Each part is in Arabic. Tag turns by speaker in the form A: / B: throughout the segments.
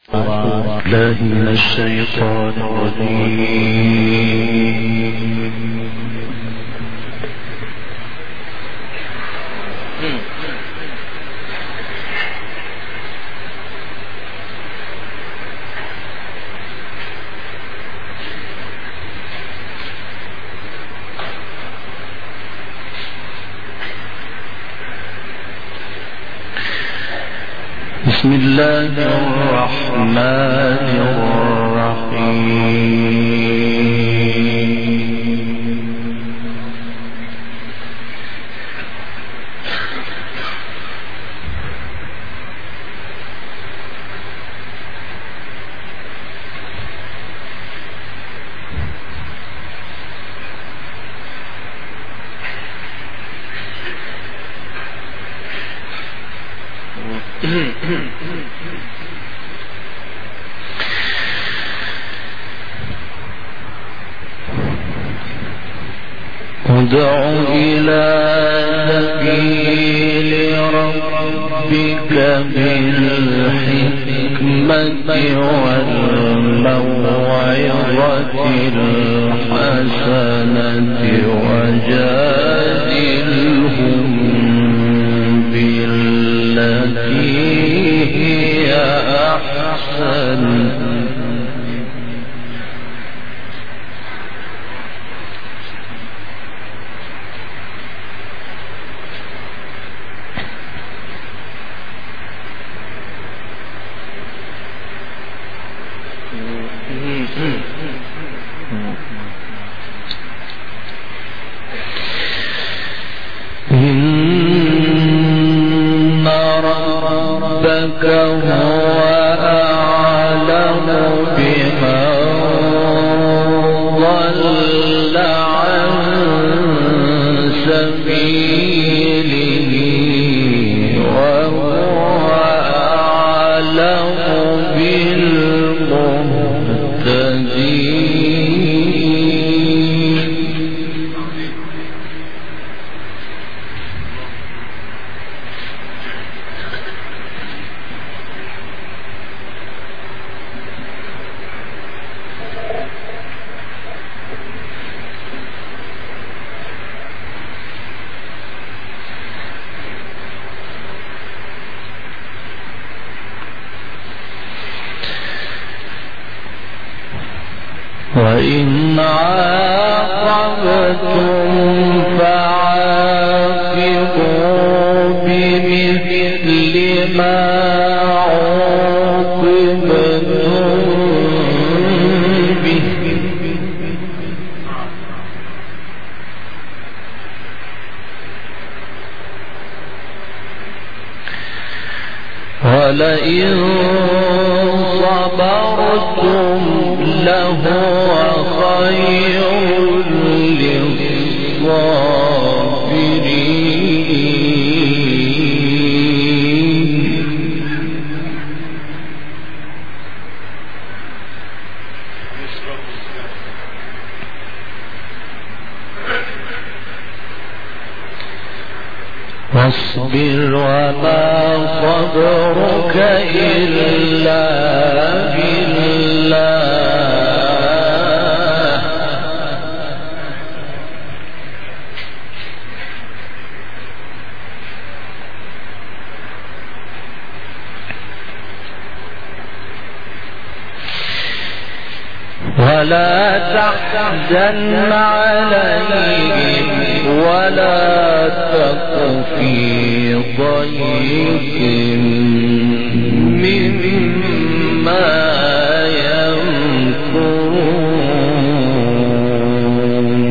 A: الله من الشيطان الرجيم. بسم الله الرحمن ادع إلى سبيل ربك بالحكمة والموعظة الحسنة وجادلهم بالتي هي أحسن إن ربك هو أعلم بمن ضل عن سبيله وهو أعلم بالمهتدين. وإن عاقبتم فعاقبوا بمثل ما عوقبتم به ولئن صبرتم لهو خير للصابرين. واصبر وما صبرك إلا بالله ولا تحزن عليهم ولا تك في ضيق مما يمكرون.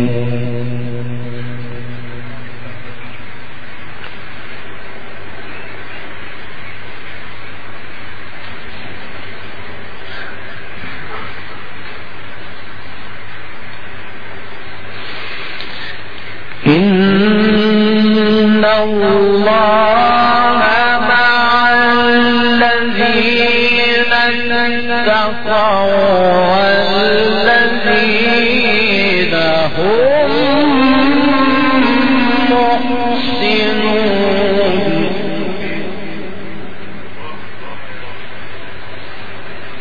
A: إن الله مع الذين اتقوا والذين هم محسنون.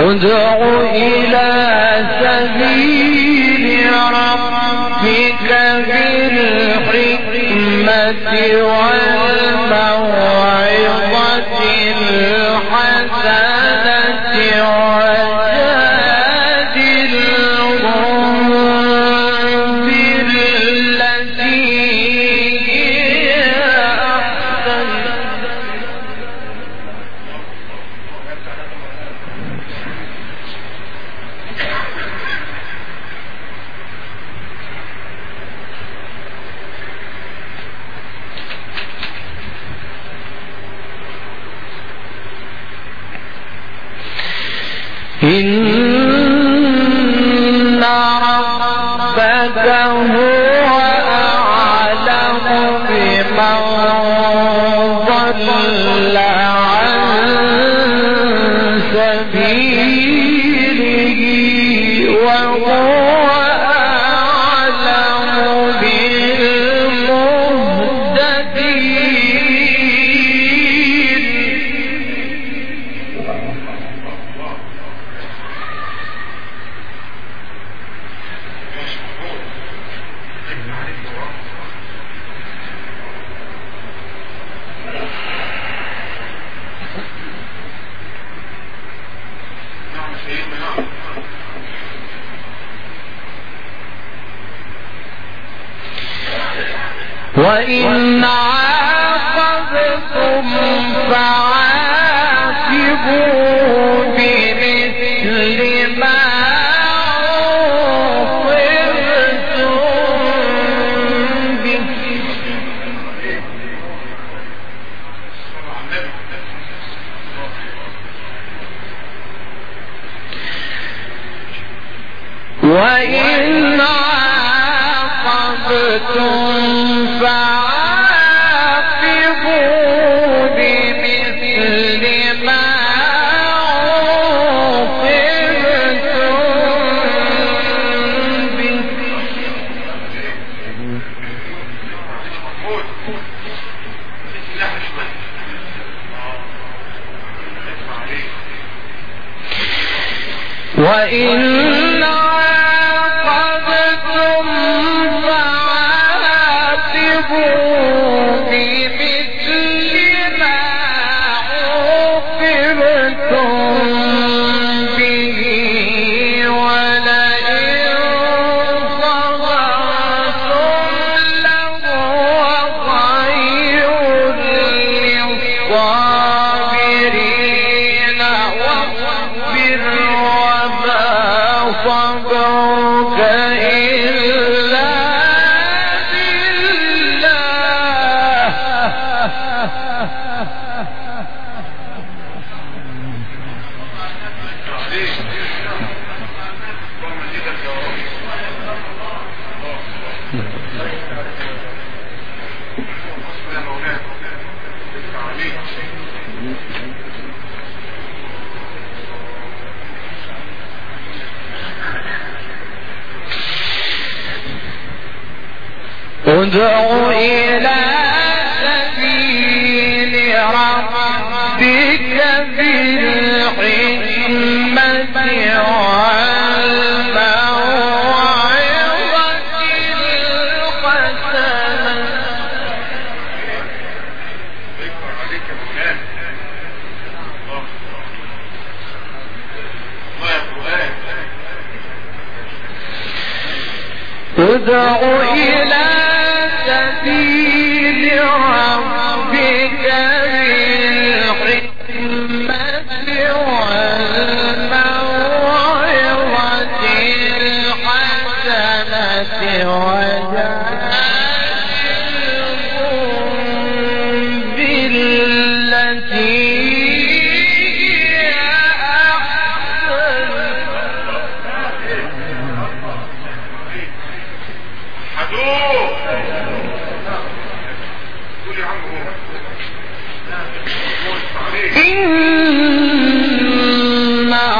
A: ادع إلى سبيل ربك بالحكمة والموعظة الحسنة وجادلهم بالتي هي أحسن إن ربك هو أعلم بمن ضل عن سبيله وهو أعلم وإن عاقبتم فعاقبوا بمثل ما عوقبتم به وإن عاقبتم فعاقبوا بمثل ما عوقبتم به وإن عاقبتم فعاقبوا بمثل ما عوقبتم به ولئن صبرتم لهو خير للصابرين واصبر وما صبرك إلا ادع إلى سبيل ربك بالحكمة والموعظة الحسنة ادع إلى سبيل ربك بالحكمة والموعظة الحسنة وجادلهم بالتي هي أحسن إن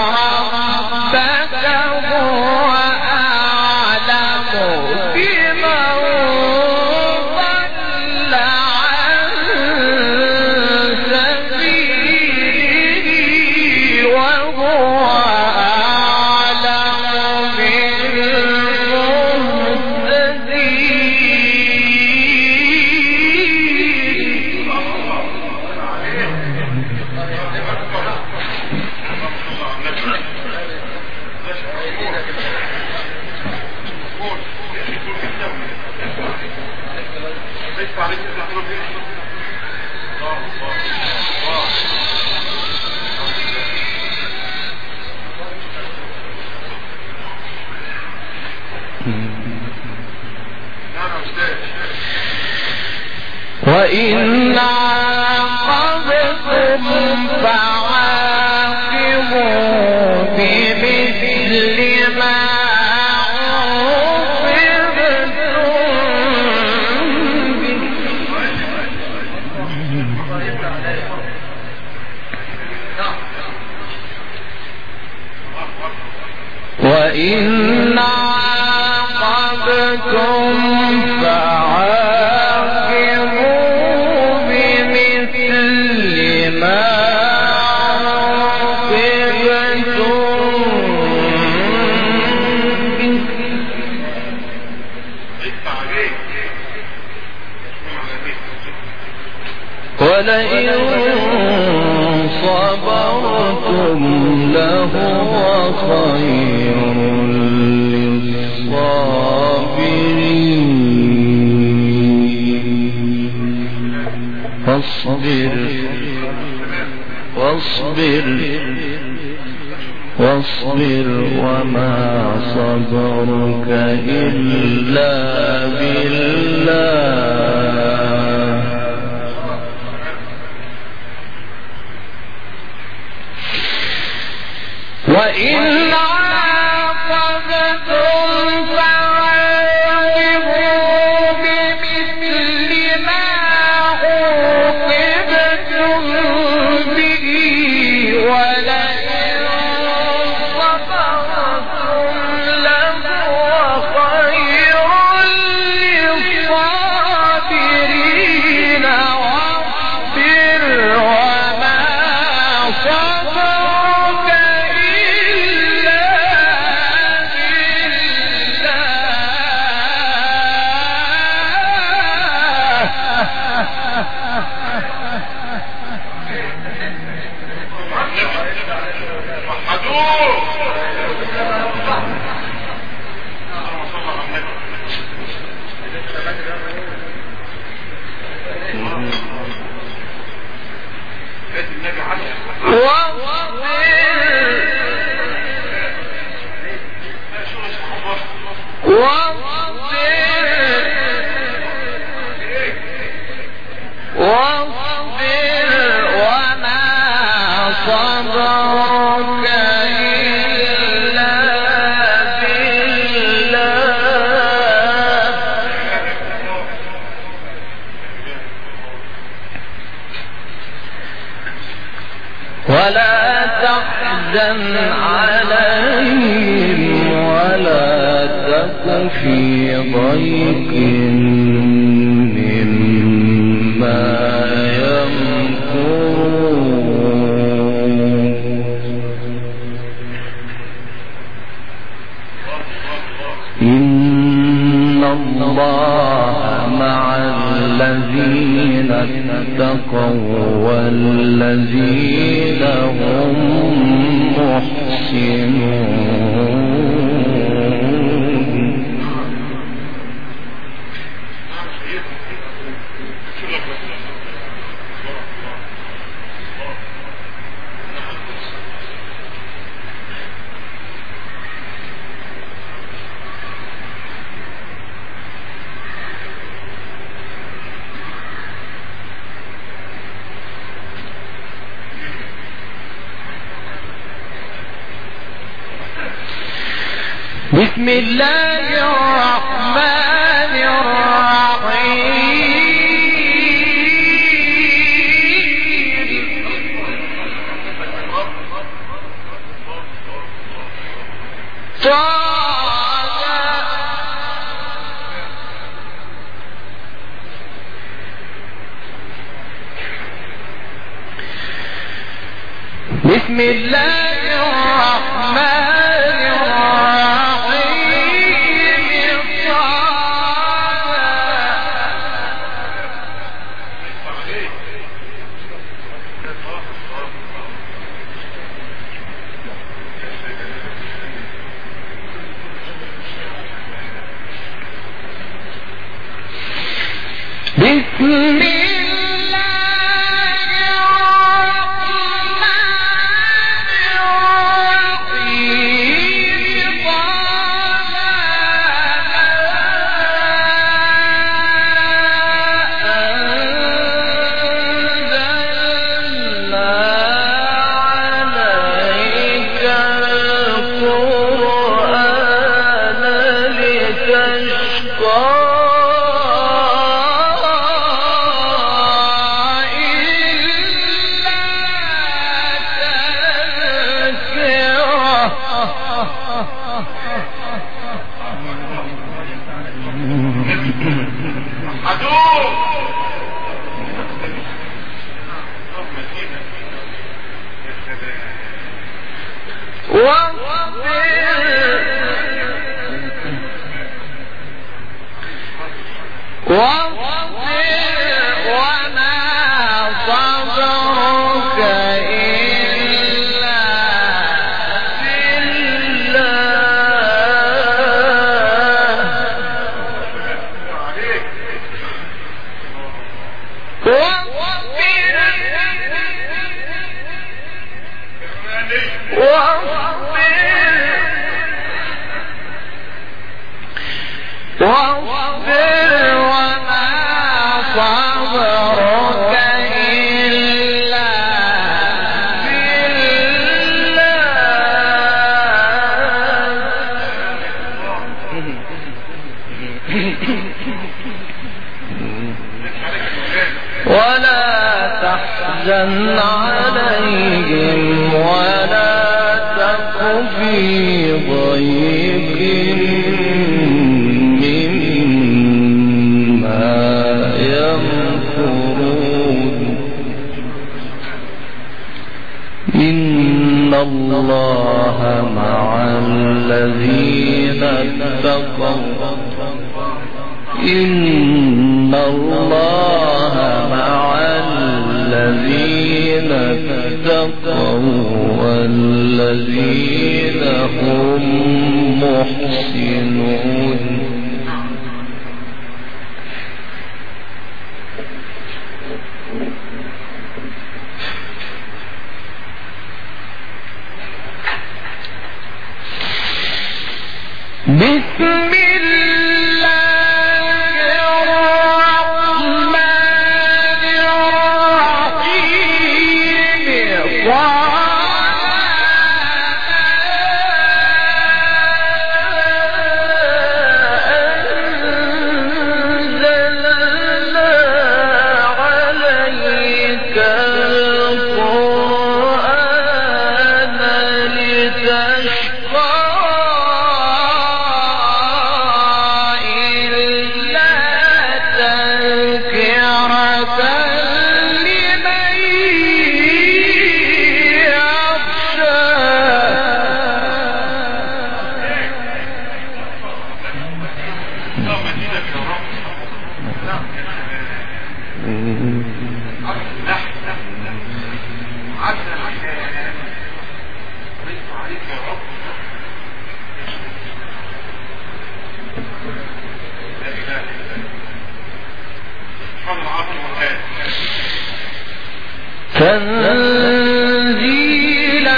A: وهو أعلم بالمهتدين. وإن عاقبتم فعاقبوا بمثل ما عوقبتم به. وإن عاقبتم فعاقبوا بمثل ما عوقبتم به. ولئن صبرتم لهو خير للصابرين. واصبر وما صبرك إلا بالله. وإن عاقبتم فعاقبوا بمثل ما عوقبتم به ولئن صبرتم لهو خير للصابرين. واصبر وما صبرك إلا ولا تحزن عليهم ولا تك في ضيق مما يمكرون. إن الله مع الذين اتقوا والذين هم محسنون. بسم الله الرحمن الرحيم. بسم الله الرحمن الرحيم بسم ولا تحزن عليهم ولا تك في ضيق مما يمكرون إن الله مع الذين اتقوا إن الله مع الذين اتقوا والذين هم محسنون بسم تنزيلا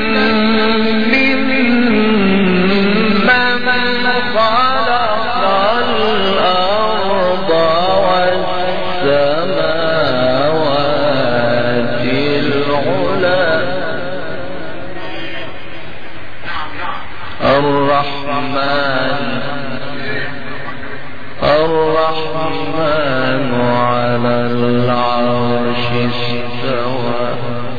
A: ممن خلق الأرض والسماوات العلى الرحمن على العرش استوى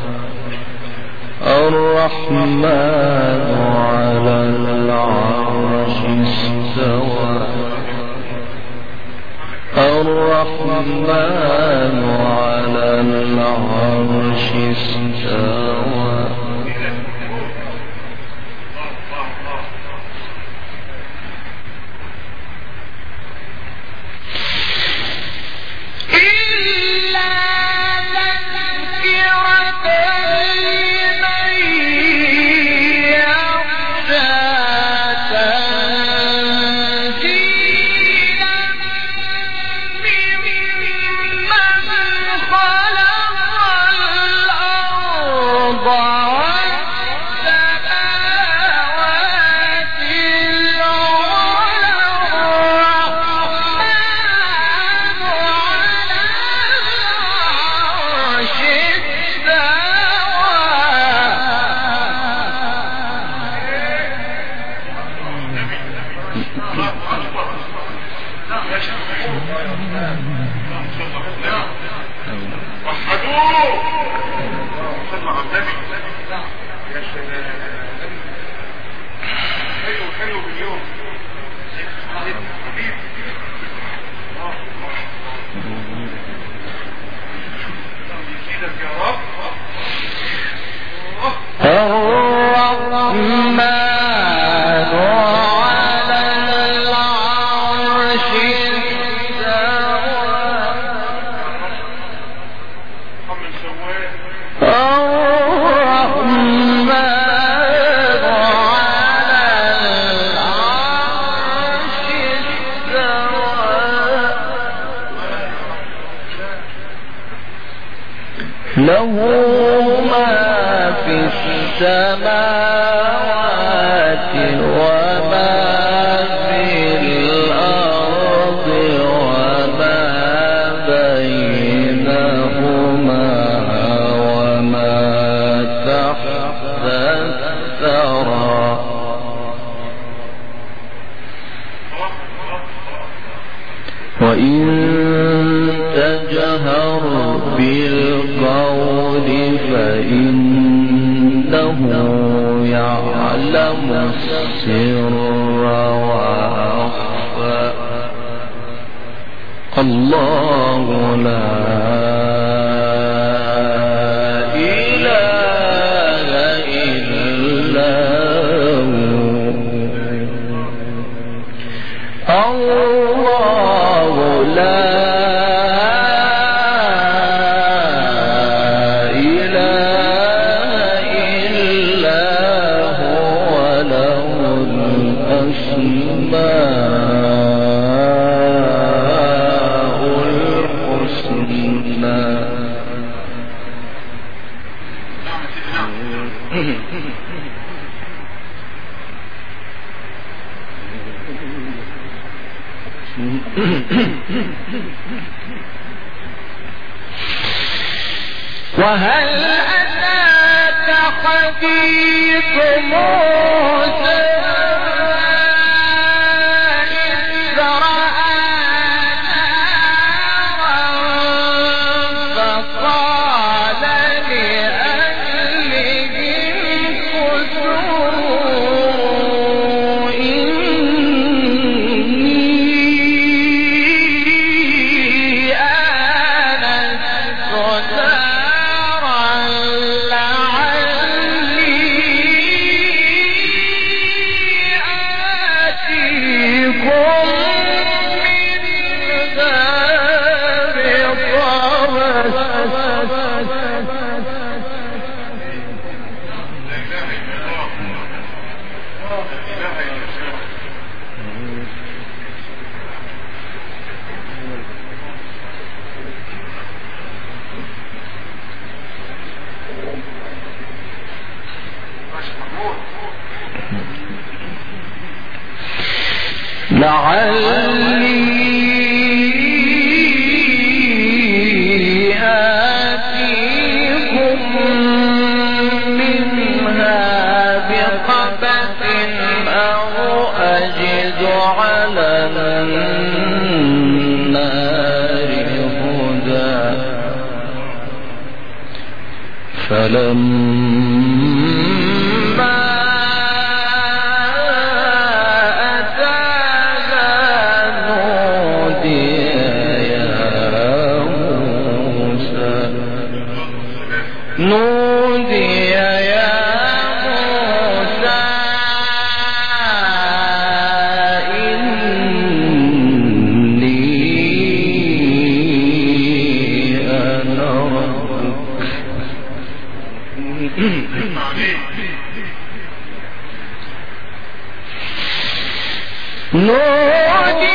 A: الرحمن على العرش استوى الرحمن على العرش استوى له ما في السماوات وما في الأرض وما بينهما وما تحت الثرى وإن تجهر بالقول فإنه يعلم السر وأخفى الله لا إله إلا هو الله لا وهل أتاك حديث موسى إذ رأى نارا فقال لأهلهم كثوا إني آنست لعلي آتيكم منها بقبس أو أجد على النار هدى فلما نودي يا موسى إني أنا ربك نودي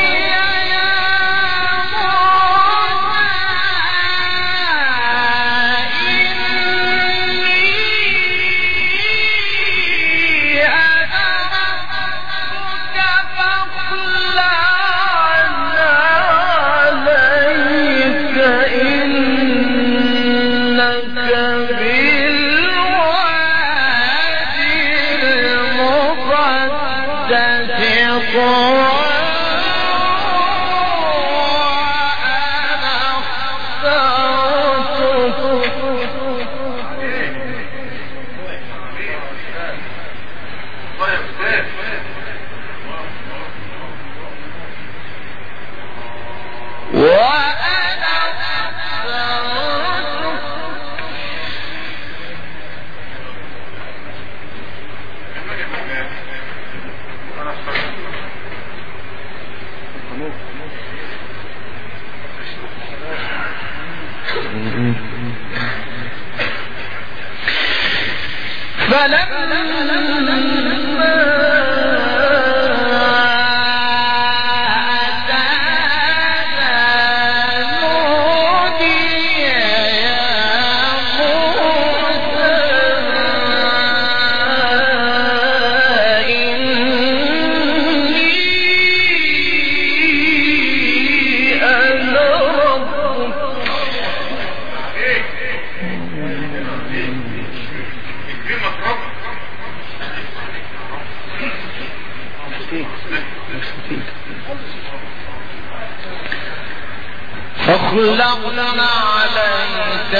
A: فاخلعنا عليك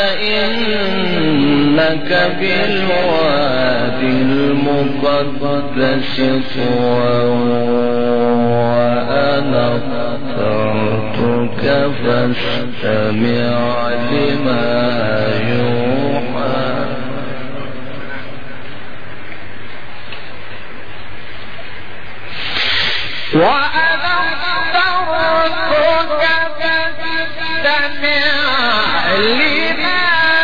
A: إنك بالوادي المقدس طوى وأنا اخترتك فاستمع لما يوحى وأنا اخترتك فاستمع لما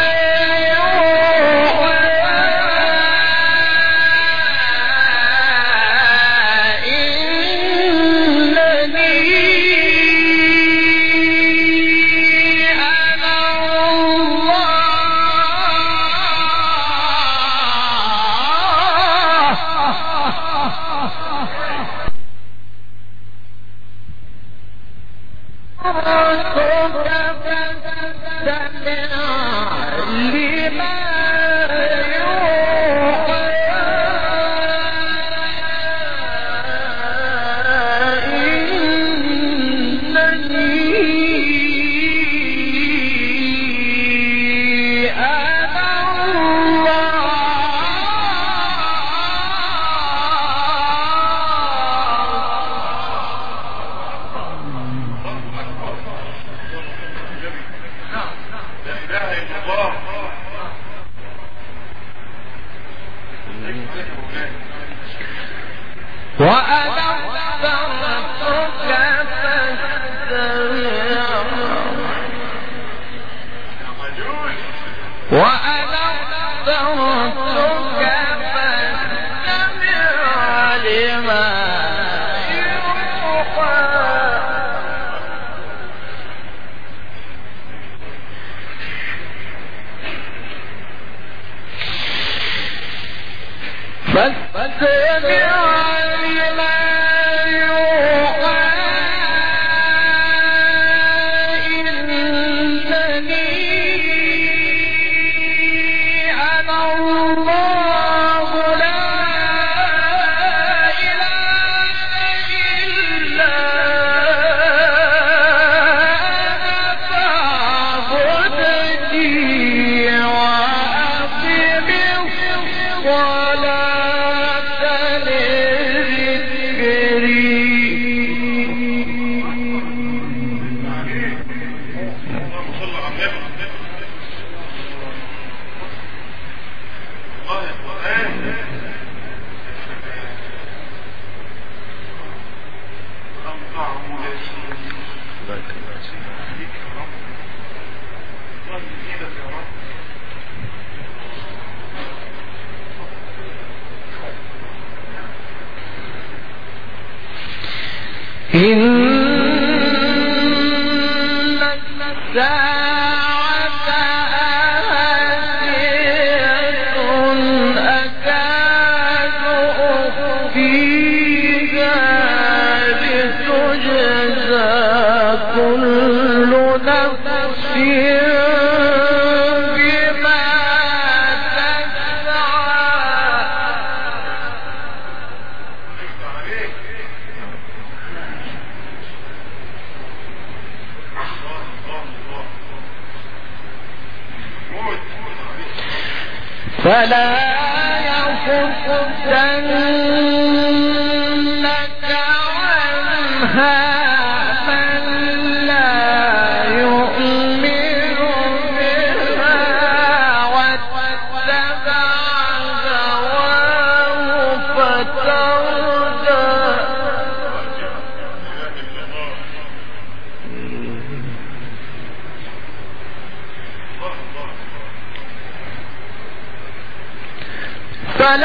A: فلا يصدنك عنها من لا يؤمن بها واتبع هواه فتردى فلا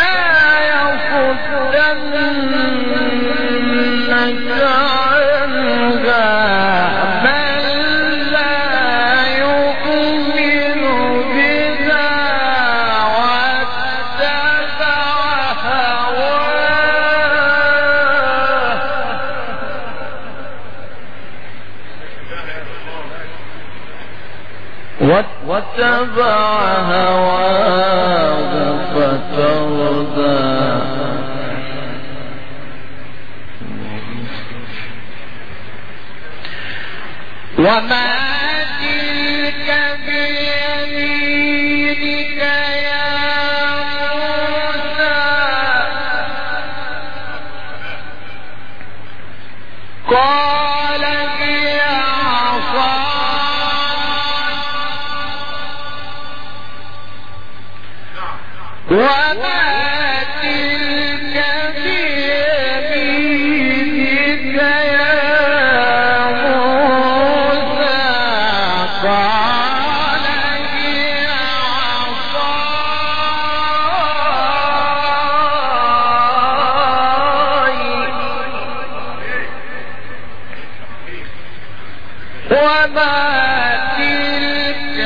A: واتبع هواه فتردى وما تلك بيمينك يا موسى قال هي عصاي وما تلك بيمينك يا موسى قال هي عصاي وما تلك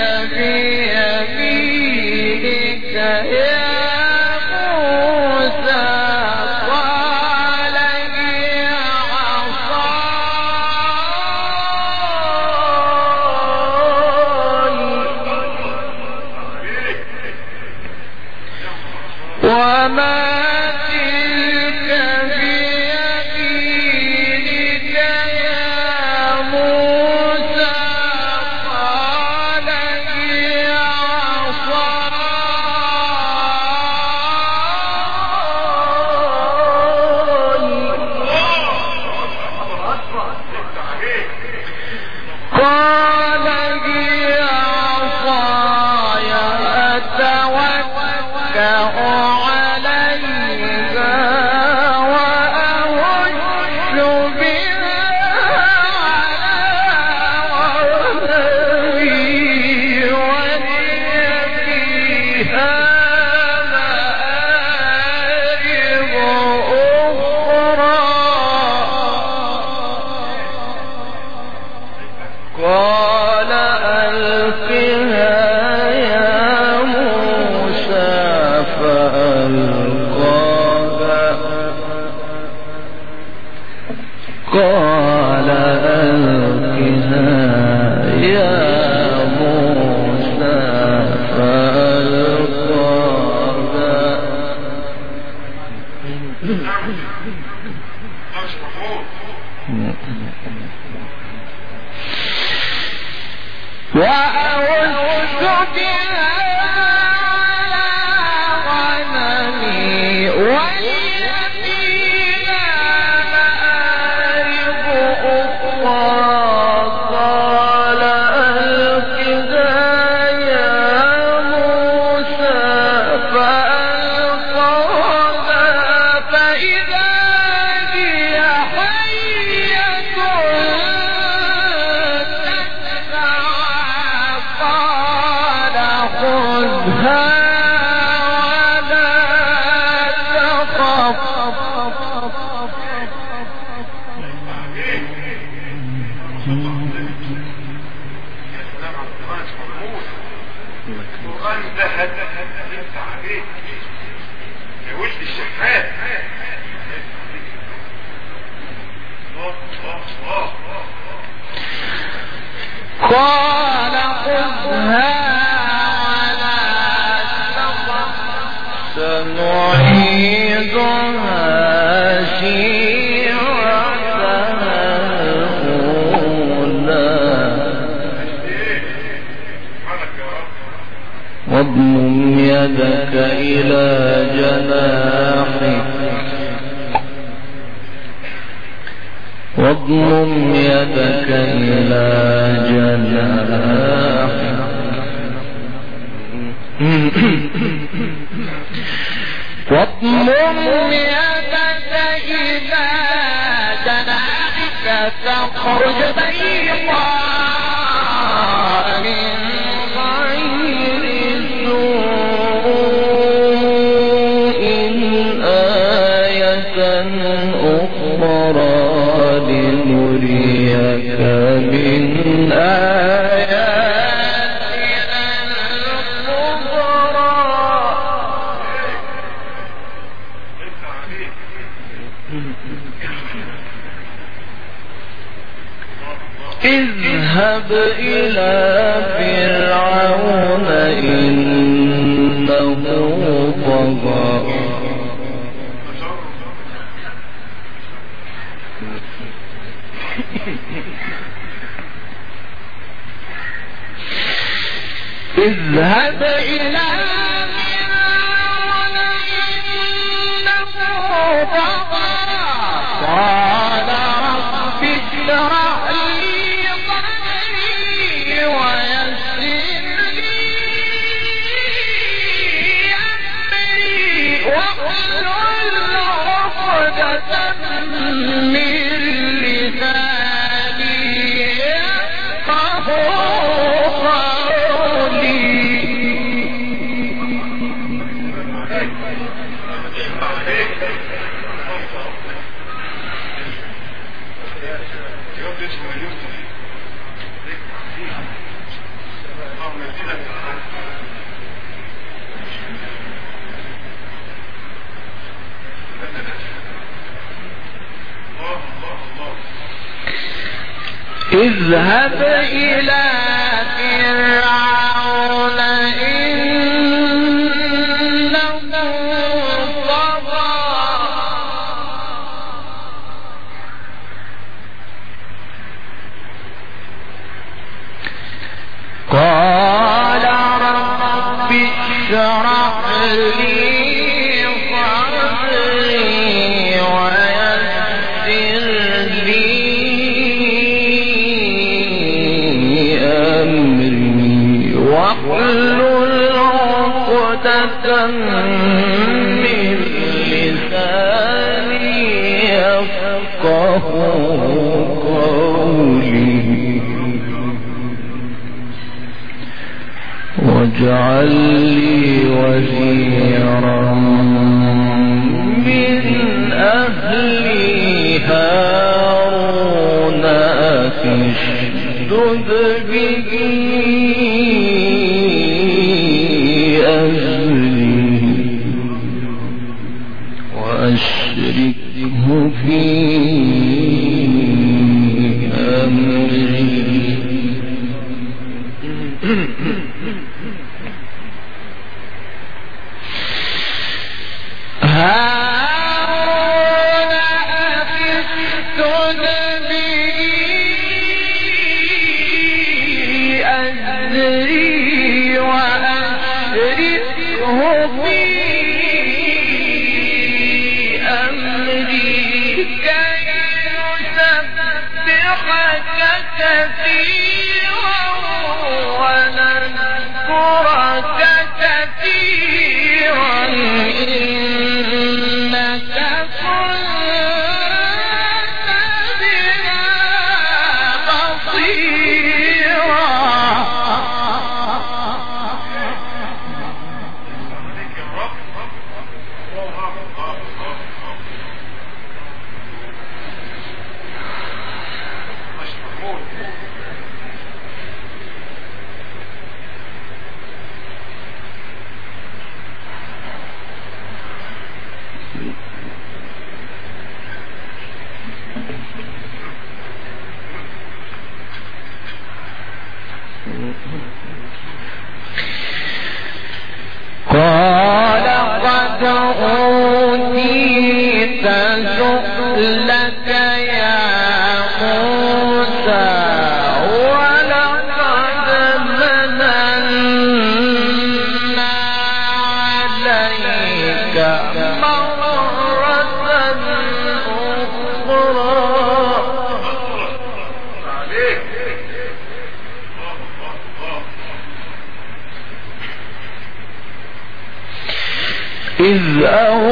A: بيمينك يا وما تلك بيمينك يا موسى قال هي عصاي قال هي عصاي أتوكأ عليها وأهش بها على ظهري ولي فيها مآرب أخرى قال ألقها يا موسى فألقاها قال ألقها يا موسى وأوش بها على غنمي ولي فيها مآرب أخرى قال ألقها يا موسى فألقاها فإذا هي حية قال خذها ولا تخف
B: القرآن ده هدف انت عليه يا ولد الشحات
A: قال خذها ولا تخف سنعيدها سيرتها الأولى واضمم يدك إلى جناحك واضمم يدك إلى جناحك واضمم يدك إلى جناحك تخرج بيضاء من غير سوء أخرى لنريك من آياتنا الكبرى. اذهب إلى فرعون إنه طغى. اذهب إلى فرعون إنه طغى. قال رب اشرح لي صدري ويسر لي أمري واحلل عقدة من لساني يفقهوا قولي. اذهب إلى فرعون إنه طغى. قال رب اشرح لي صدري ويسر لي أمري واحلل عقدة من لساني يفقهوا قولي. واجعل لي وزيرا من أهلي هارون أشدد به أزري وأشركه في أمري. هارون أشدد به أزري وأشركه في أمري كي نسبحك كثيرا ونذكرك كثيرا إنك كنت بنا بصيرا. قال قد أوتيت سؤلك يا موسى ولقد مننا عليك مرة أخرى. إذ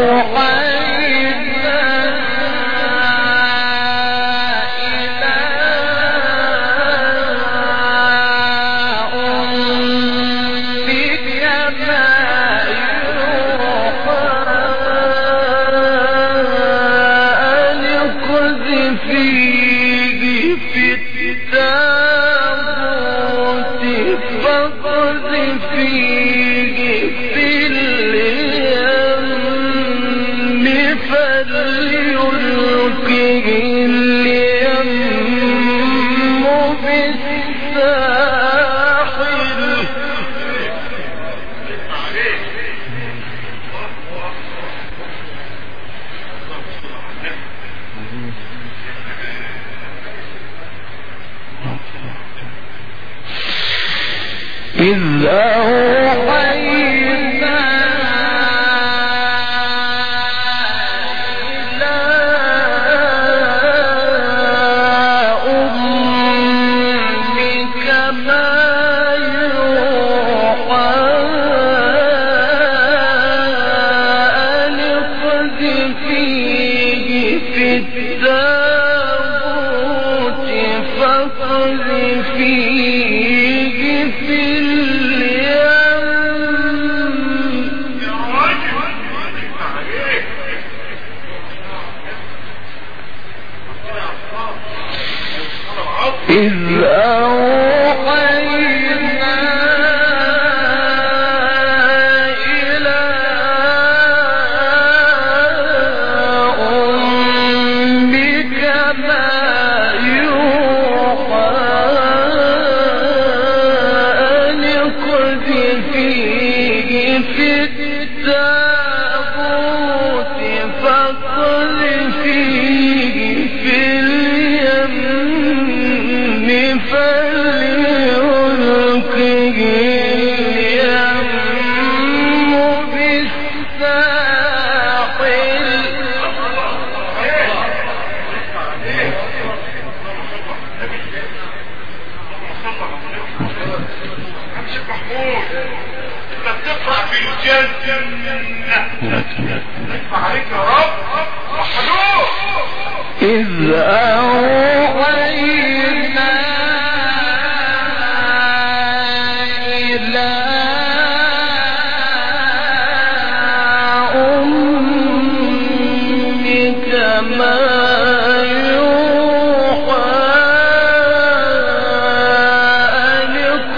A: أوحينا إلى أمك ما يوحى فليلقه اليم بالساحل. إذ أوحينا إلى أمك ما يوحى أن اقذفيه في التابوت فاقذفيه في إذ أوحينا إلى أمك ما يوحى أن اقذفيه في التابوت فاقذفيه في اليم فليلقه اليم بالساحل.
B: شيخ محمود انت بتقرأ في الجنة ادفع عليك يا رب وحدوه.
A: إذ أوحينا إلى أمك ما يوحى أن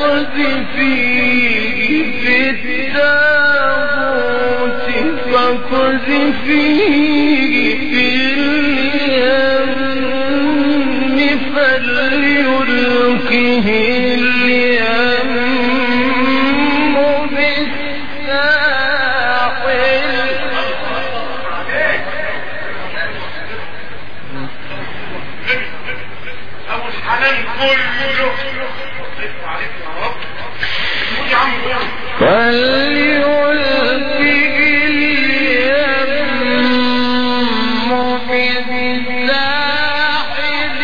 A: اقذفيه في التابوت فاقذفيه في اليم فليلقه اليم بالساحل.
B: ابو الحنان كله ادفع عليك يا رب. قول يا عم قول.
A: فليلقه اليم بالساحل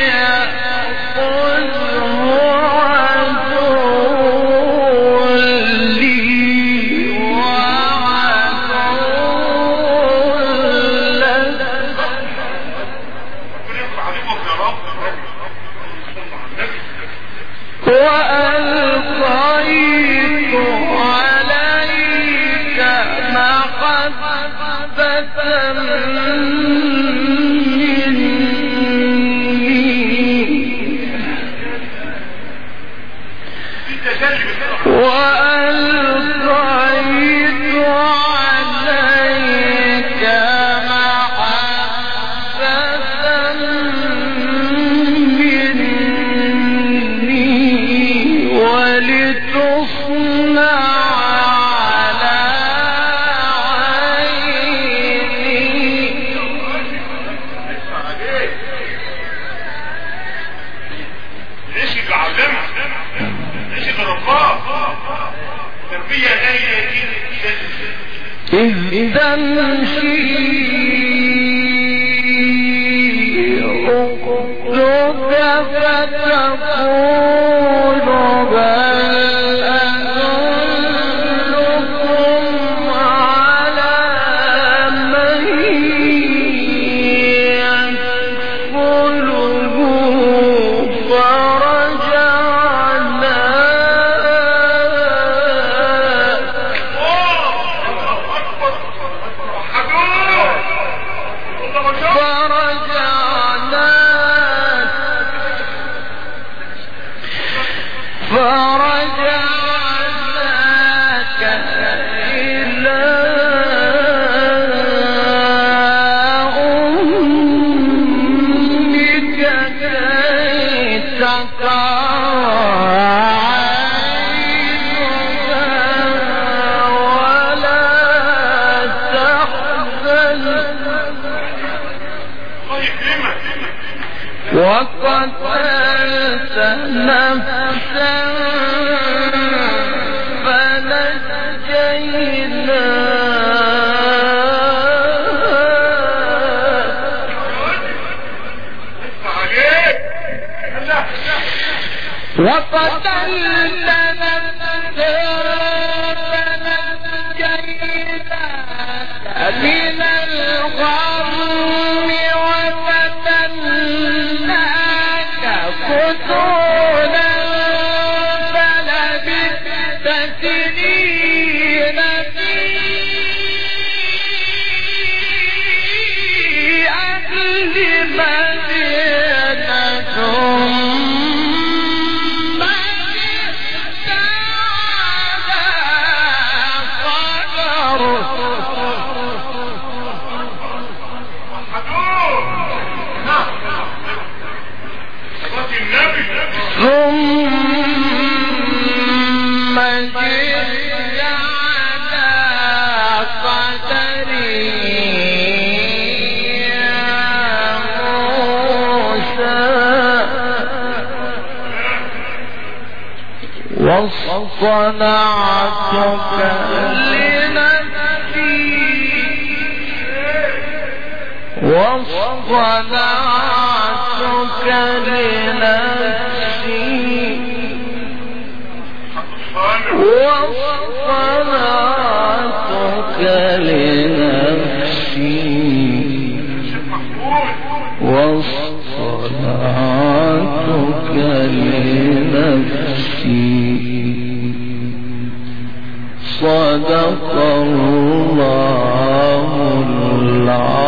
A: يأخذه عدو لي وعدو له.
B: ادفع عليك يا رب.
A: وألقيت عليك محبة وألقيت عليك محبة مني ولتصنع على عيني.
B: ليش يعلمها ليش يرباها تربية آية دي.
A: إذ تمشي أختك فتقول بل أدلكم على من يكفله فرجعناك.
B: الله أكبر. وحدوه.
A: وقتلت نفسا وقتلت نفسا فنجيناك من الغم وفتناك فتونا فلبثت سنين في أهل مدينة ثم جئت على قدري يا موسى واصطنعتك لنفسي واصطنعتك لنفسي واصطنعتك لنفسي واصطنعتك لنفسي صدق الله العظيم.